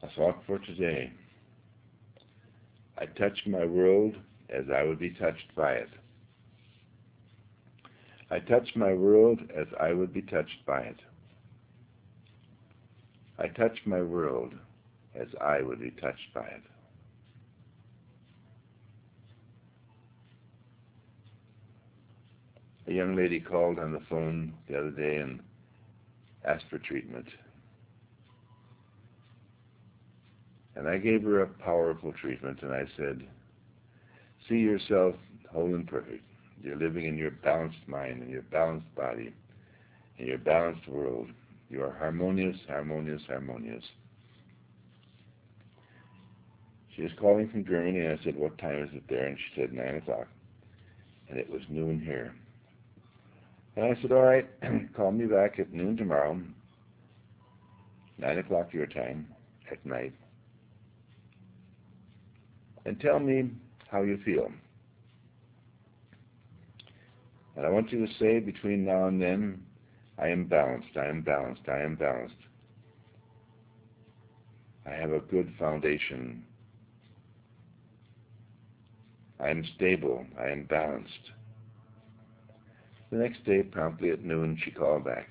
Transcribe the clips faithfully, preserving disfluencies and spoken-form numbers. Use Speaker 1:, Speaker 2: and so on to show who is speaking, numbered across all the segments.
Speaker 1: A thought for today. I touch my world as I would be touched by it. I touch my world as I would be touched by it. I touch my world as I would be touched by it. A young lady called on the phone the other day and asked for treatment. And I gave her a powerful treatment, and I said, see yourself whole and perfect. You're living in your balanced mind and your balanced body and your balanced world. You are harmonious, harmonious, harmonious. She was calling from Germany, and I said, what time is it there? And she said, nine o'clock. And it was noon here. And I said, all right, call me back at noon tomorrow, nine o'clock your time, at night, and tell me how you feel. And I want you to say between now and then, I am balanced, I am balanced, I am balanced. I have a good foundation. I am stable, I am balanced. The next day, promptly at noon, she called back.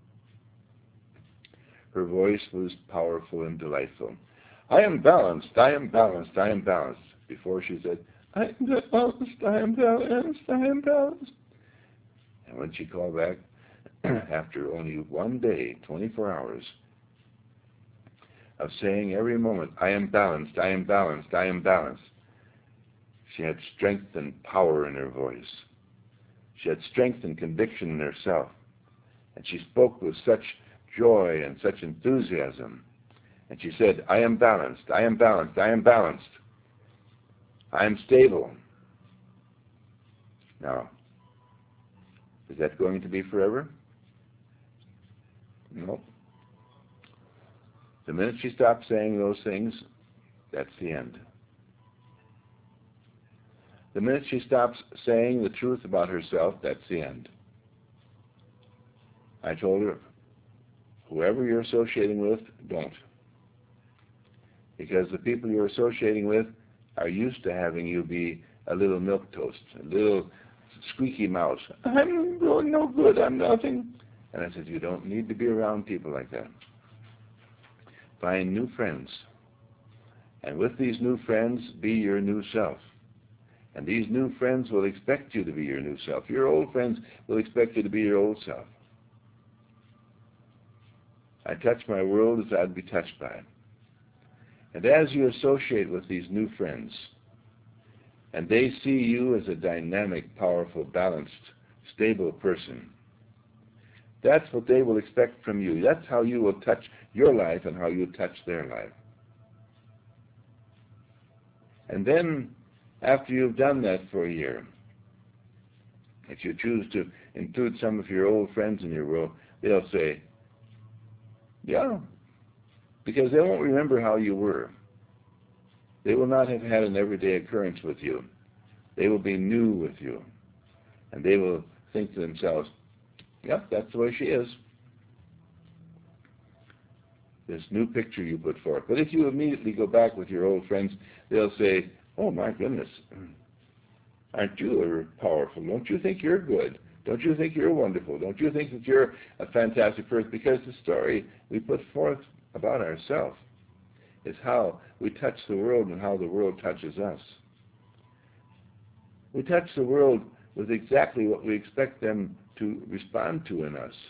Speaker 1: Her voice was powerful and delightful. I am balanced, I am balanced, I am balanced. Before she said, I am balanced, I am balanced, I am balanced. And when she called back, after only one day, twenty-four hours, of saying every moment, I am balanced, I am balanced, I am balanced, she had strength and power in her voice. She had strength and conviction in herself. And she spoke with such joy and such enthusiasm. And she said, I am balanced, I am balanced, I am balanced. I am stable. Now, is that going to be forever? No. The minute she stopped saying those things, that's the end. The minute she stops saying the truth about herself, that's the end. I told her, whoever you're associating with, don't. Because the people you're associating with are used to having you be a little milquetoast, a little squeaky mouse. I'm doing no good, I'm nothing. And I said, you don't need to be around people like that. Find new friends. And with these new friends, be your new self. And these new friends will expect you to be your new self. Your old friends will expect you to be your old self. I touch my world as I'd be touched by it. And as you associate with these new friends, and they see you as a dynamic, powerful, balanced, stable person, that's what they will expect from you. That's how you will touch your life and how you touch their life. And then, after you've done that for a year, if you choose to include some of your old friends in your world, they'll say, yeah, because they won't remember how you were. They will not have had an everyday occurrence with you. They will be new with you. And they will think to themselves, yeah, that's the way she is. This new picture you put forth. But if you immediately go back with your old friends, they'll say, oh my goodness, aren't you powerful? Don't you think you're good? Don't you think you're wonderful? Don't you think that you're a fantastic person? Because the story we put forth about ourselves is how we touch the world and how the world touches us. We touch the world with exactly what we expect them to respond to in us.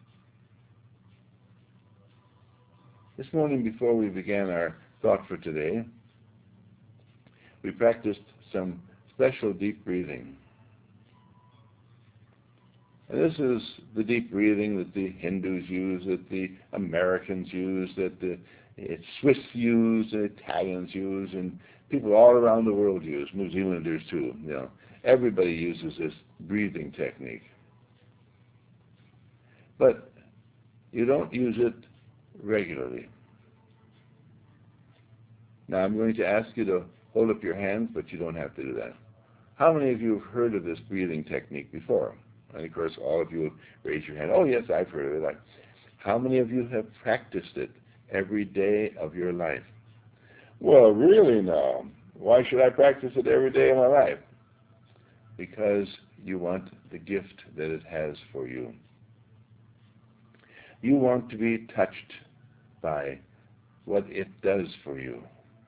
Speaker 1: This morning, before we began our thought for today, we practiced some special deep breathing. And this is the deep breathing that the Hindus use, that the Americans use, that the Swiss use, the Italians use, and people all around the world use, New Zealanders too. You know, everybody uses this breathing technique. But you don't use it regularly. Now I'm going to ask you to hold up your hands, but you don't have to do that. How many of you have heard of this breathing technique before? And of course, all of you raise your hand. Oh, yes, I've heard of it. How many of you have practiced it every day of your life? Well, really now, why should I practice it every day of my life? Because you want the gift that it has for you. You want to be touched by what it does for you.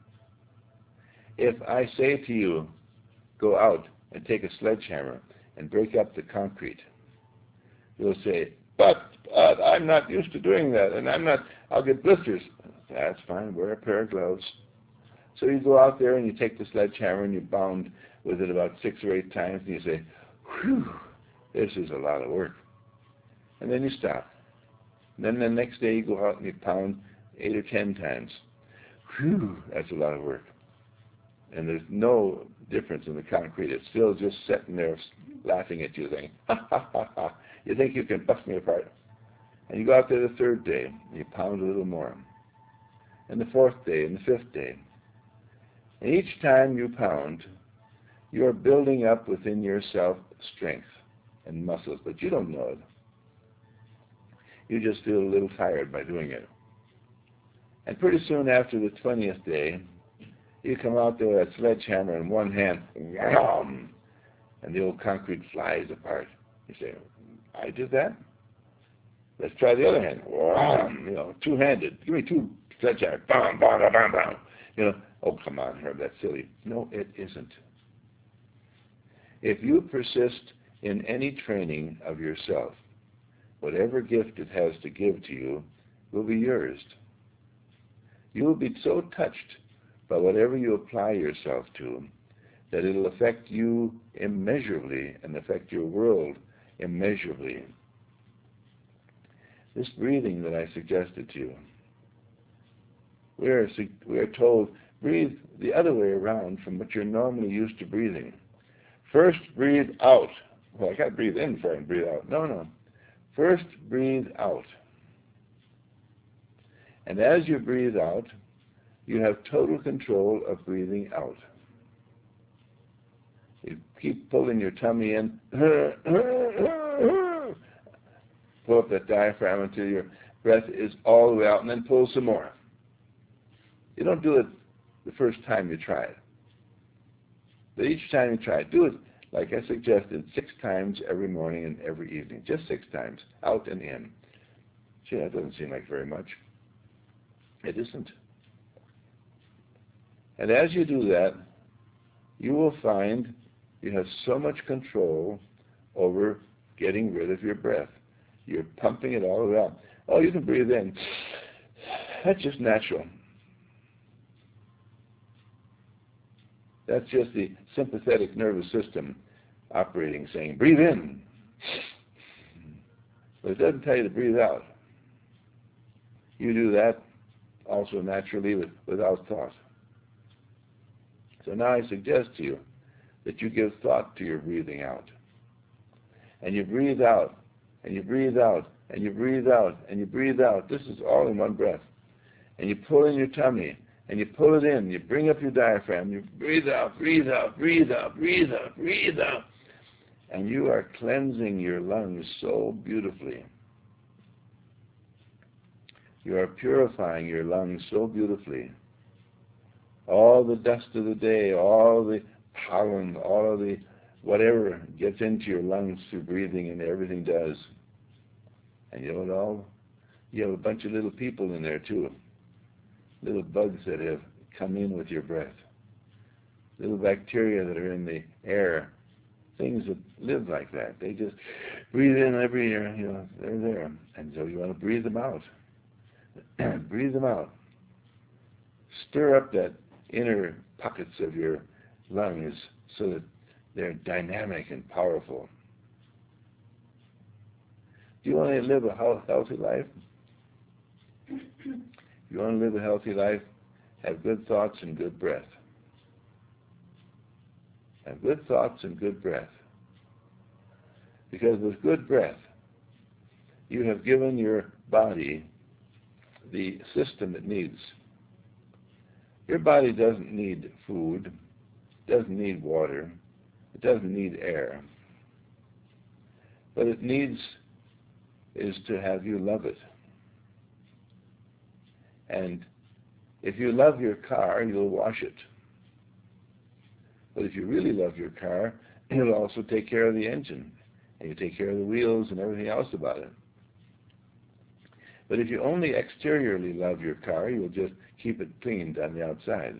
Speaker 1: If I say to you, go out and take a sledgehammer and break up the concrete, you'll say, but, but I'm not used to doing that, and I'm not, I'll get blisters. That's fine, wear a pair of gloves. So you go out there and you take the sledgehammer and you pound with it about six or eight times, and you say, whew, this is a lot of work. And then you stop. And then the next day you go out and you pound eight or ten times. Whew, that's a lot of work. And there's no difference in the concrete. It's still just sitting there laughing at you, saying, ha, ha, ha, ha. You think you can bust me apart. And you go out there the third day, and you pound a little more. And the fourth day, and the fifth day. And each time you pound, you are building up within yourself strength and muscles, but you don't know it. You just feel a little tired by doing it. And pretty soon after the twentieth day, you come out there with a sledgehammer in one hand, wham, and the old concrete flies apart. You say, I did that? Let's try the other hand. Wham, you know, two-handed. Give me two sledgehammers. Bam, bam, bam, bam, bam. You know, oh, come on, Herb, that's silly. No, it isn't. If you persist in any training of yourself, whatever gift it has to give to you will be yours. You will be so touched by whatever you apply yourself to that it will affect you immeasurably and affect your world immeasurably. This breathing that I suggested to you, we are, we are told, breathe the other way around from what you're normally used to breathing. First, breathe out. Well, I got to breathe in before I can breathe out. No, no. First, breathe out. And as you breathe out, you have total control of breathing out. You keep pulling your tummy in. Pull up that diaphragm until your breath is all the way out, and then pull some more. You don't do it the first time you try it. But each time you try it, do it, like I suggested, six times every morning and every evening. Just six times, out and in. Gee, that doesn't seem like very much. It isn't. And as you do that, you will find you have so much control over getting rid of your breath. You're pumping it all the way out. Oh, you can breathe in. That's just natural. That's just the sympathetic nervous system operating, saying, breathe in. But it doesn't tell you to breathe out. You do that also naturally with, without thought. So now I suggest to you that you give thought to your breathing out. And you breathe out, and you breathe out, and you breathe out, and you breathe out. This is all in one breath. And you pull in your tummy, and you pull it in, you bring up your diaphragm, you breathe out, breathe out, breathe out, breathe out, breathe out. And you are cleansing your lungs so beautifully. You are purifying your lungs so beautifully. All the dust of the day, all the pollen, all of the whatever gets into your lungs through breathing, and everything does. And you know what all? You have a bunch of little people in there too. Little bugs that have come in with your breath. Little bacteria that are in the air. Things that live like that. They just breathe in every year, you know, they're there. And so you want to breathe them out. Breathe them out. Stir up that inner pockets of your lungs so that they're dynamic and powerful. Do you want to live a healthy life? If you want to live a healthy life, have good thoughts and good breath. Have good thoughts and good breath. Because with good breath, you have given your body the system it needs. Your body doesn't need food, doesn't need water, it doesn't need air. What it needs is to have you love it. And If you love your car, you'll wash it. But if you really love your car, you'll also take care of the engine, and you take care of the wheels and everything else about it. But if you only exteriorly love your car, you'll just keep it cleaned on the outside.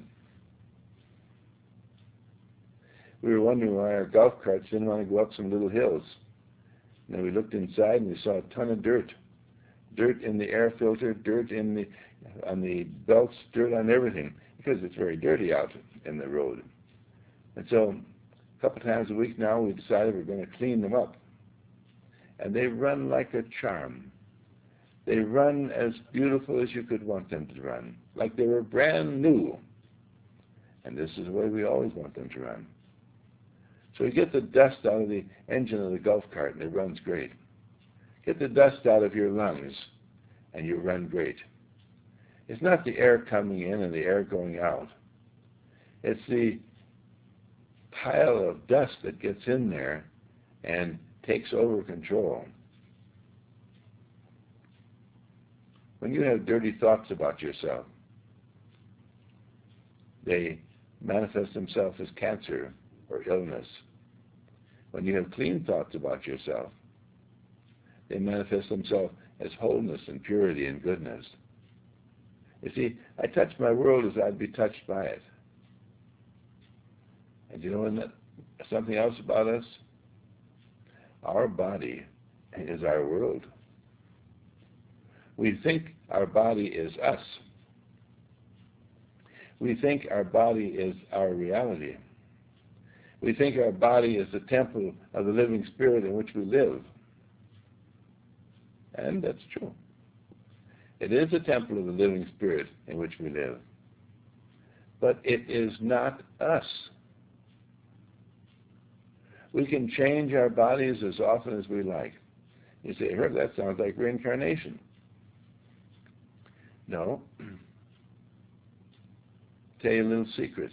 Speaker 1: We were wondering why our golf carts didn't want to go up some little hills. And then we looked inside and we saw a ton of dirt. Dirt in the air filter, dirt in the on the belts, dirt on everything, because it's very dirty out in the road. And so a couple times a week now we decided we're going to clean them up. And they run like a charm. They run as beautiful as you could want them to run, like they were brand new. And this is the way we always want them to run. So you get the dust out of the engine of the golf cart and it runs great. Get the dust out of your lungs and you run great. It's not the air coming in and the air going out. It's the pile of dust that gets in there and takes over control. When you have dirty thoughts about yourself, they manifest themselves as cancer or illness. When you have clean thoughts about yourself, they manifest themselves as wholeness and purity and goodness. You see, I touch my world as I'd be touched by it. And you know something else about us? Our body is our world. We think our body is us. We think our body is our reality. We think our body is the temple of the living spirit in which we live. And that's true. It is a temple of the living spirit in which we live. But it is not us. We can change our bodies as often as we like. You say, Herb, that sounds like reincarnation. No. Tell you a little secret.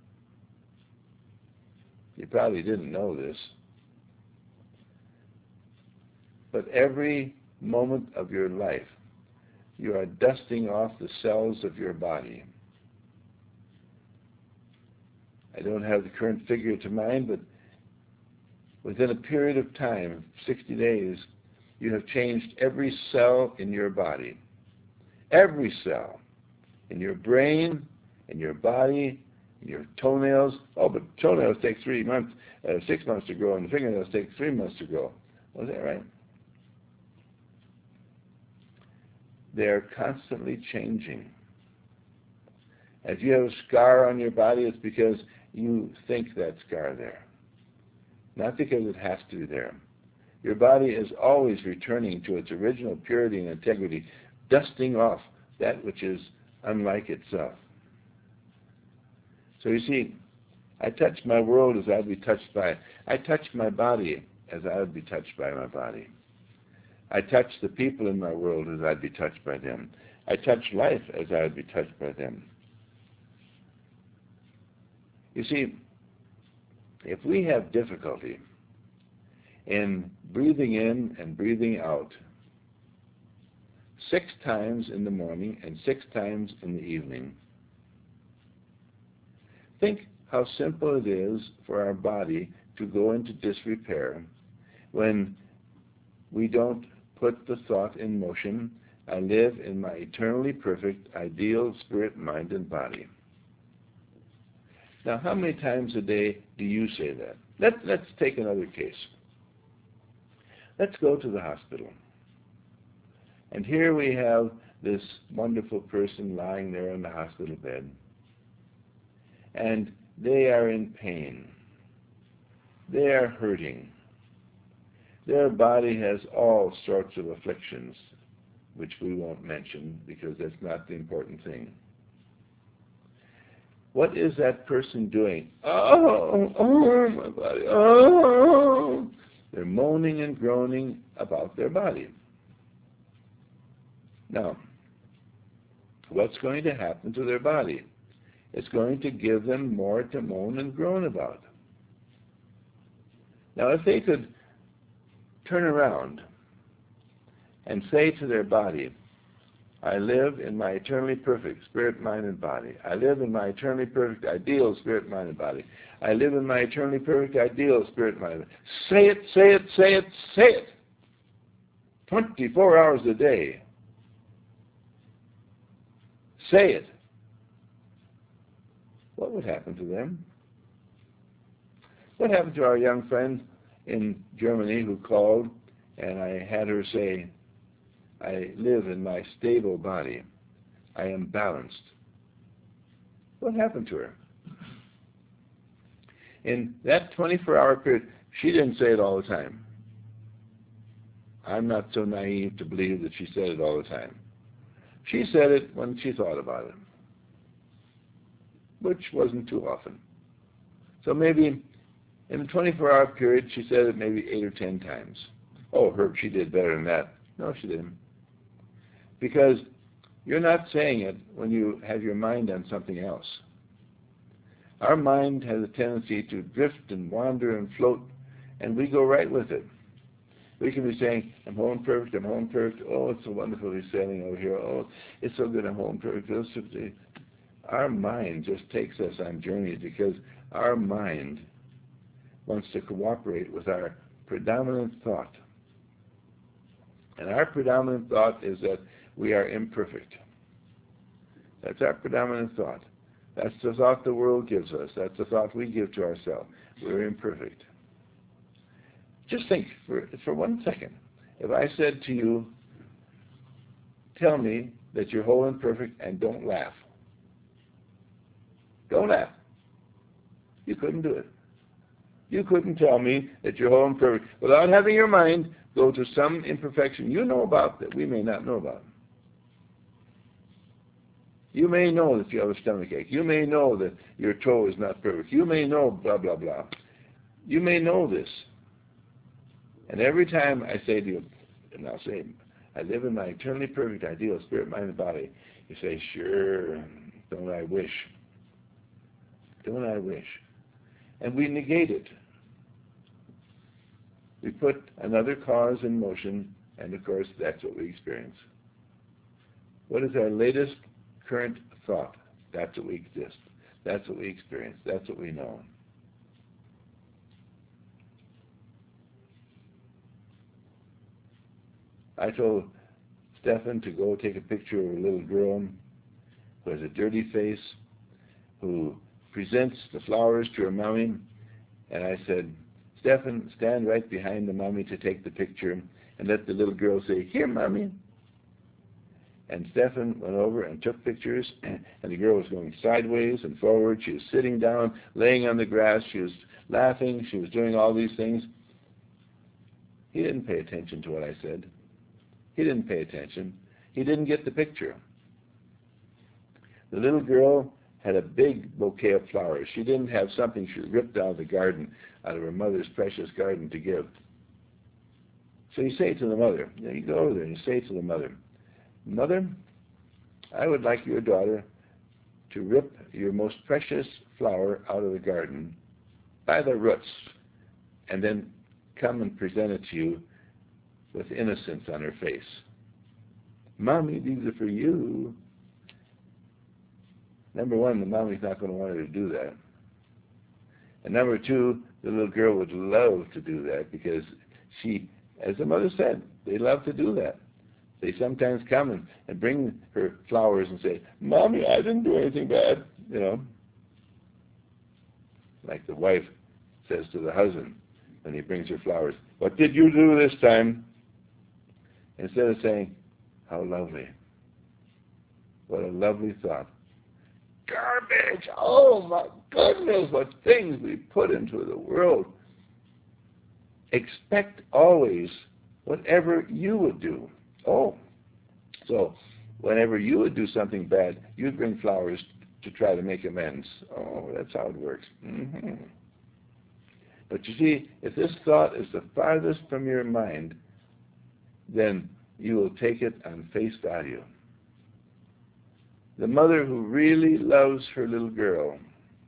Speaker 1: You probably didn't know this. But every moment of your life, you are dusting off the cells of your body. I don't have the current figure to mind, but within a period of time, sixty days, you have changed every cell in your body. Every cell. In your brain, in your body, in your toenails. Oh, but toenails take three months, uh, six months to grow, and the fingernails take three months to grow. Was that right? They're constantly changing. If you have a scar on your body, it's because you think that scar there. Not because it has to be there. Your body is always returning to its original purity and integrity, dusting off that which is unlike itself. So you see, I touch my world as I'd be touched by it. I touch my body as I would be touched by my body. I touch the people in my world as I'd be touched by them. I touch life as I would be touched by them. You see, if we have difficulty in breathing in and breathing out six times in the morning and six times in the evening, think how simple it is for our body to go into disrepair when we don't put the thought in motion, I live in my eternally perfect, ideal spirit, mind, and body. Now, how many times a day do you say that? Let, let's take another case. Let's go to the hospital. And here we have this wonderful person lying there in the hospital bed. And they are in pain. They are hurting. Their body has all sorts of afflictions, which we won't mention because that's not the important thing. What is that person doing? Oh, oh, my body, oh. They're moaning and groaning about their body. Now, what's going to happen to their body? It's going to give them more to moan and groan about. Now, if they could turn around and say to their body, I live in my eternally perfect spirit, mind, and body. I live in my eternally perfect ideal spirit, mind, and body. I live in my eternally perfect ideal spirit, mind, and body. Say it, say it, say it, say it. twenty-four hours a day. Say it. What would happen to them? What happened to our young friend in Germany who called, and I had her say, I live in my stable body. I am balanced. What happened to her? In that twenty-four hour period, she didn't say it all the time. I'm not so naive to believe that she said it all the time. She said it when she thought about it, which wasn't too often. So maybe in the twenty-four hour period, she said it maybe eight or ten times. Oh, Herb, she did better than that. No, she didn't. Because you're not saying it when you have your mind on something else. Our mind has a tendency to drift and wander and float, and we go right with it. We can be saying, I'm home perfect, I'm home perfect. Oh, it's so wonderful he's sailing over here. Oh, it's so good, I'm home perfect. Our mind just takes us on journeys because our mind wants to cooperate with our predominant thought. And our predominant thought is that we are imperfect. That's our predominant thought. That's the thought the world gives us. That's the thought we give to ourselves. We're imperfect. Just think for, for one second. If I said to you, tell me that you're whole and perfect and don't laugh. Don't laugh. You couldn't do it. You couldn't tell me that you're whole and perfect without having your mind go to some imperfection you know about that we may not know about. You may know that you have a stomach ache. You may know that your toe is not perfect. You may know blah, blah, blah. You may know this. And every time I say to you, and I'll say, I live in my eternally perfect ideal spirit, mind, and body, you say, sure, don't I wish? Don't I wish? And we negate it. We put another cause in motion, and of course, that's what we experience. What is our latest current thought? That's what we exist. That's what we experience. That's what we know. I told Stefan to go take a picture of a little girl who has a dirty face, who presents the flowers to her mommy, and I said, Stefan, stand right behind the mommy to take the picture and let the little girl say, here, mommy. And Stefan went over and took pictures, and the girl was going sideways and forward. She was sitting down, laying on the grass. She was laughing. She was doing all these things. He didn't pay attention to what I said. He didn't pay attention. He didn't get the picture. The little girl had a big bouquet of flowers. She didn't have something she ripped out of the garden, out of her mother's precious garden to give. So you say to the mother, you know, you go over there and you say to the mother, Mother, I would like your daughter to rip your most precious flower out of the garden by the roots and then come and present it to you with innocence on her face. Mommy, these are for you. Number one, the mommy's not going to want her to do that. And number two, the little girl would love to do that because she, as the mother said, they love to do that. They sometimes come and, and bring her flowers and say, Mommy, I didn't do anything bad, you know. Like the wife says to the husband when he brings her flowers, what did you do this time? Instead of saying, how lovely. What a lovely thought. Garbage! Oh my goodness, what things we put into the world. Expect always whatever you would do. Oh, so whenever you would do something bad, you'd bring flowers to try to make amends. Oh, that's how it works. Mm-hmm. But you see, if this thought is the farthest from your mind, then you will take it on face value. The mother who really loves her little girl,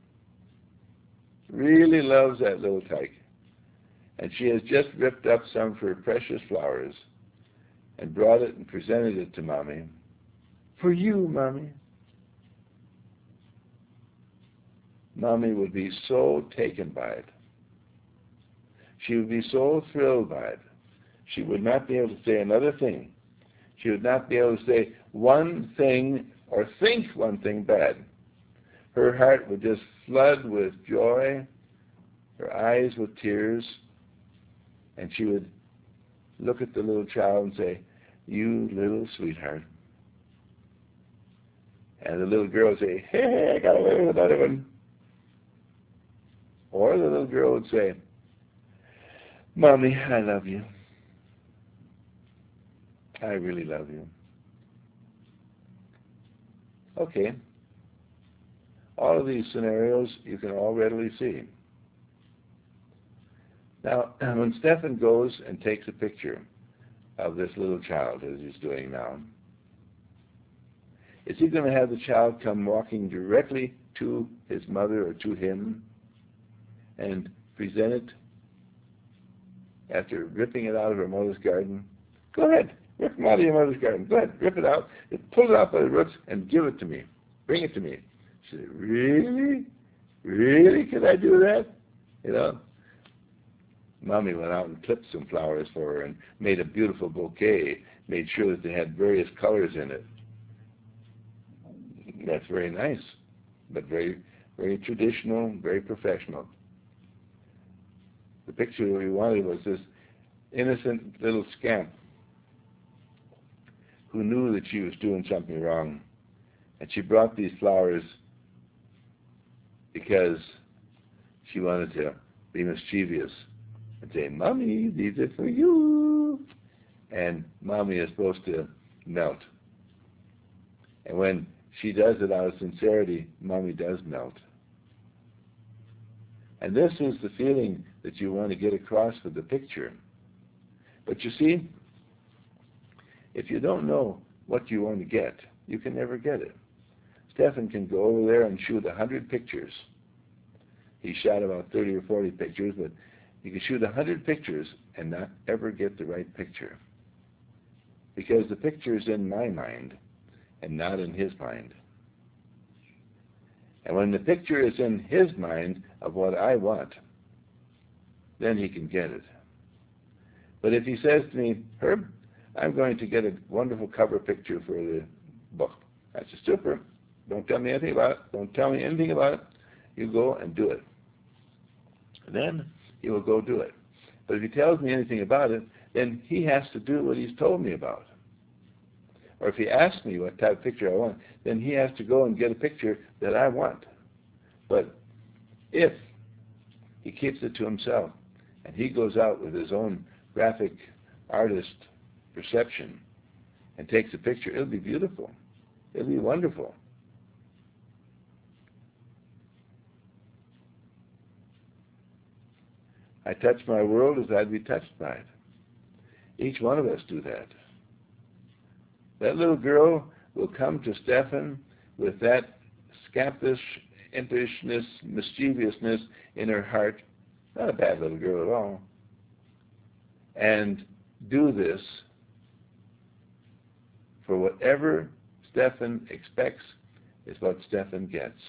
Speaker 1: really loves that little tyke, and she has just ripped up some of her precious flowers and brought it and presented it to Mommy, For you, Mommy. Mommy would be so taken by it. She would be so thrilled by it. She would not be able to say another thing. She would not be able to say one thing or think one thing bad. Her heart would just flood with joy, her eyes with tears, and she would look at the little child and say, you little sweetheart. And the little girl would say, hey, hey, I got away with another one. Or the little girl would say, Mommy, I love you. I really love you. Okay. All of these scenarios you can all readily see. Now, when Stephan goes and takes a picture of this little child, as he's doing now, is he going to have the child come walking directly to his mother or to him and present it after ripping it out of her mother's garden? Go ahead, rip it out of your mother's garden. Go ahead, rip it out, pull it out by the roots and give it to me. Bring it to me. She said, really? Really? Can I do that? You know? Mommy went out and clipped some flowers for her and made a beautiful bouquet, made sure that they had various colors in it. That's very nice, but very, very traditional, very professional. The picture that we wanted was this innocent little scamp who knew that she was doing something wrong. And she brought these flowers because she wanted to be mischievous and say, Mommy, these are for you. And Mommy is supposed to melt. And when she does it out of sincerity, Mommy does melt. And this is the feeling that you want to get across with the picture. But you see, if you don't know what you want to get, you can never get it. Stephan can go over there and shoot a hundred pictures. He shot about thirty or forty pictures, but he can shoot a hundred pictures and not ever get the right picture. Because the picture is in my mind and not in his mind. And when the picture is in his mind of what I want, then he can get it. But if he says to me, Herb, I'm going to get a wonderful cover picture for the book. I said, super. Don't tell me anything about it. Don't tell me anything about it. You go and do it. Then he will go do it. But if he tells me anything about it, then he has to do what he's told me about. Or if he asks me what type of picture I want, then he has to go and get a picture that I want. But if he keeps it to himself and he goes out with his own graphic artist perception and takes a picture, it'll be beautiful. It'll be wonderful. I touch my world as I'd be touched by it. Each one of us do that. That little girl will come to Stephan with that scampish, impishness, mischievousness in her heart. Not a bad little girl at all. And do this for whatever Stephan expects is what Stephan gets.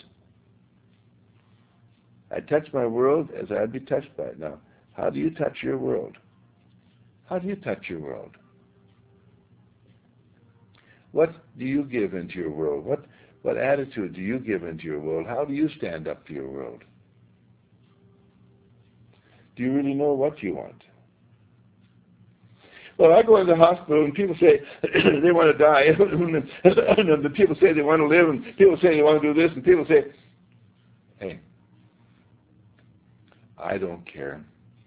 Speaker 1: I touch my world as I'd be touched by it. Now, how do you touch your world? How do you touch your world? What do you give into your world? What, what attitude do you give into your world? How do you stand up to your world? Do you really know what you want? Well, I go into the hospital and people say they want to die, and the people say they want to live, and people say they want to do this, and people say, hey, I don't care.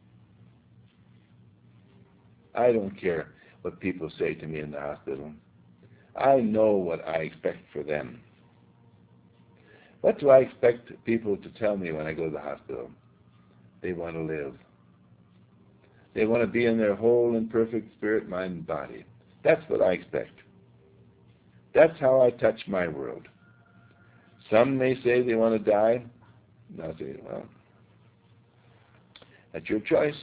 Speaker 1: I don't care what people say to me in the hospital. I know what I expect for them. What do I expect people to tell me when I go to the hospital? They want to live. They want to be in their whole and perfect spirit, mind, and body. That's what I expect. That's how I touch my world. Some may say they want to die. And I'll say, well, that's your choice.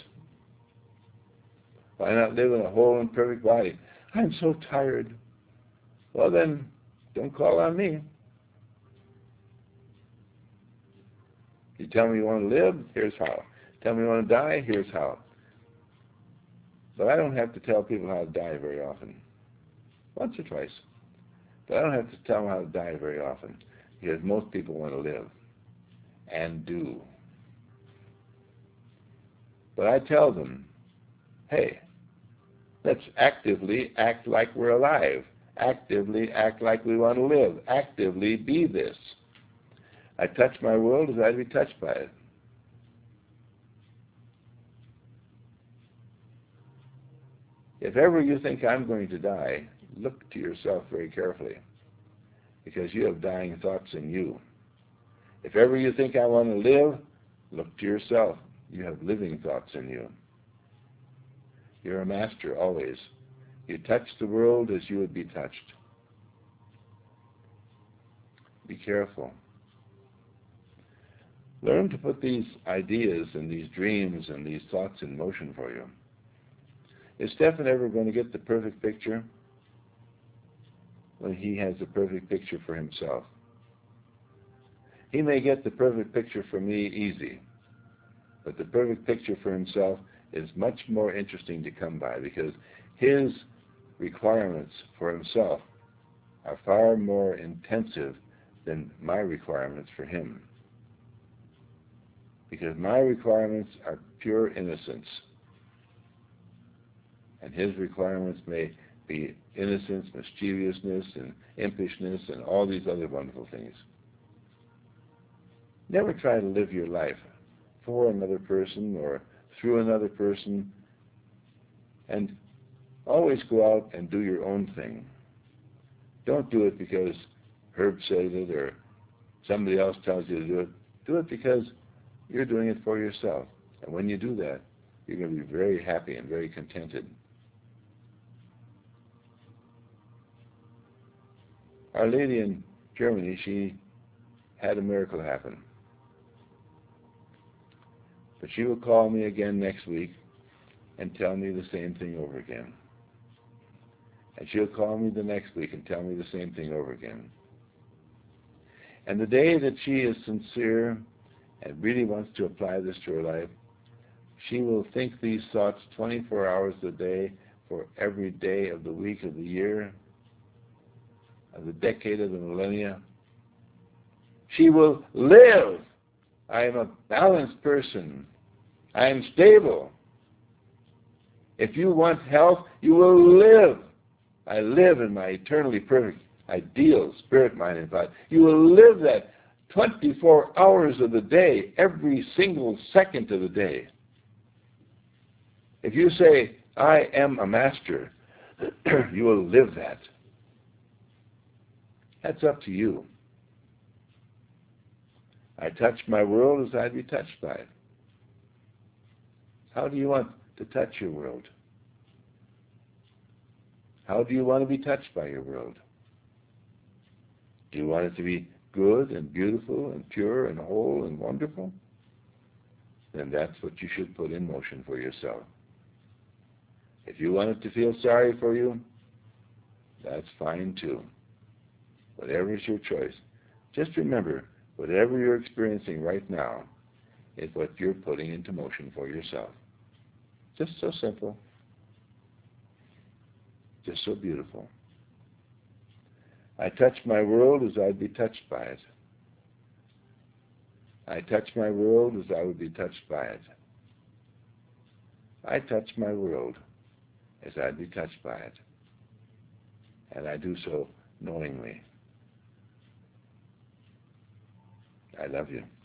Speaker 1: Why not live in a whole and perfect body? I'm so tired. Well then, Don't call on me. You tell me you want to live, here's how. Tell me you want to die, here's how. But I don't have to tell people how to die very often. Once or twice. But I don't have to tell them how to die very often, because most people want to live and do. But I tell them, hey, let's actively act like we're alive. Actively act like we want to live. Actively be this. I touch my world as I'd be touched by it. If ever you think I'm going to die, look to yourself very carefully, because you have dying thoughts in you. If ever you think I want to live, look to yourself. You have living thoughts in you. You're a master always. You touch the world as you would be touched. Be careful. Learn to put these ideas and these dreams and these thoughts in motion for you. Is Stephan ever going to get the perfect picture? When he has the perfect picture for himself. He may get the perfect picture for me easy, but the perfect picture for himself is much more interesting to come by, because his requirements for himself are far more intensive than my requirements for him. Because my requirements are pure innocence, and his requirements may be innocence, mischievousness, and impishness, and all these other wonderful things. Never try to live your life for another person or through another person, and always go out and do your own thing. Don't do it because Herb says it or somebody else tells you to do it. Do it because you're doing it for yourself. And when you do that, you're going to be very happy and very contented. Our Lady in Germany, she had a miracle happen. But she will call me again next week and tell me the same thing over again. And she'll call me the next week and tell me the same thing over again. And the day that she is sincere and really wants to apply this to her life, she will think these thoughts twenty-four hours a day for every day of the week, of the year, of the decade, of the millennia. She will live. I am a balanced person. I am stable. If you want health, you will live. I live in my eternally perfect, ideal spirit, mind, and body. You will live that twenty-four hours of the day, every single second of the day. If you say, I am a master, you will live that. That's up to you. I touch my world as I'd be touched by it. How do you want to touch your world? How do you want to be touched by your world? Do you want it to be good and beautiful and pure and whole and wonderful? Then that's what you should put in motion for yourself. If you want it to feel sorry for you, that's fine too. Whatever is your choice. Just remember, whatever you're experiencing right now is what you're putting into motion for yourself. Just so simple. Just so beautiful. I touch my world as I'd be touched by it. I touch my world as I would be touched by it. I touch my world as I'd be touched by it. And I do so knowingly. I love you.